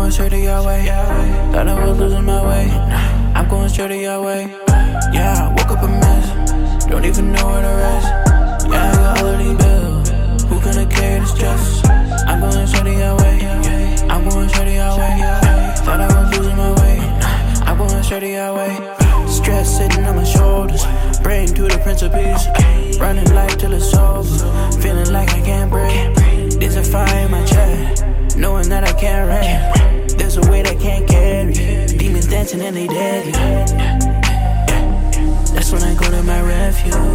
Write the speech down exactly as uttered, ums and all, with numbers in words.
going straight to your way. Thought I was losing my way. I'm going straight to your way. Yeah, I woke up a mess. Don't even know where to rest. Yeah, I got all of these bills. Who gonna carry the stress? I'm going straight to your way. I'm going straight to your way. Thought I was losing my way. I'm going straight to your way. Stress sitting on my shoulders. Brain to the Prince of Peace. Running life till it's over. Feeling like I can't breathe. There's a fire in my chest, knowing that I can't rest. There's a weight I can't carry. Demons dancing and they deadly. That's when I go to my refuge.